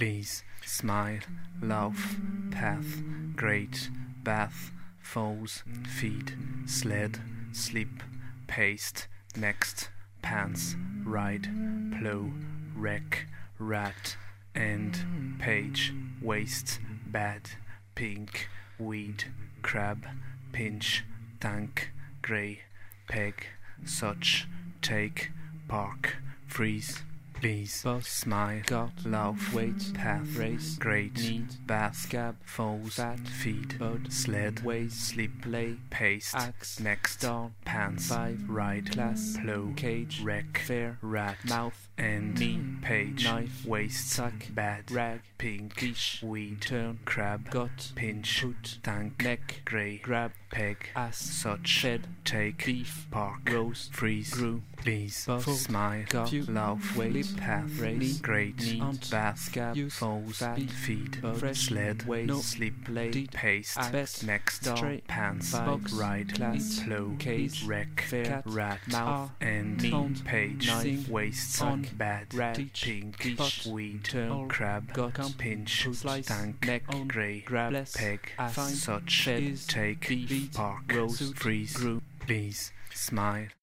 please, smile, love, path, great, bath, foes, feed, sled, sleep, paste, next, pants, ride, plow, wreck, rat, end, page, waste, bad, pink, weed, crab, pinch, tank, grey, peg, such, take, park, freeze, please, bus, smile, got, love, wait, path, race, great, need, bath, scab, foes, fat, feed, bud, sled, ways, sleep, play, paste, axe, next, down, pants, 5, ride, class, plow, cage, wreck, fair, rat, mouth, end, knee, page, knife, waist, sack, bad, rag, pink, quiche, weed, turn, crab, gut, pinch, put, tank, neck, grey, grab, peg, ass, such, shed, take, beef, park, rose, freeze, grew, please, bus, smile, got, love, wait, path, race, great, need, bath, scab, use, foes, fat, feed, bud, fresh, sled, ways, no, sleep, play, paste, axe, next, stray, pants, box, ride, class, plow, cage, wreck, fair, cat, rat, mouth, end, need, page, knife, waist, on, bad, rat, teach, pink, quiche, weed, turn, crab, gut, pinch, put, slice, tank, neck, on, grey, grab, bless, peg, ass, such, shed, take, beef, park, rose, freeze, grew, please, smile.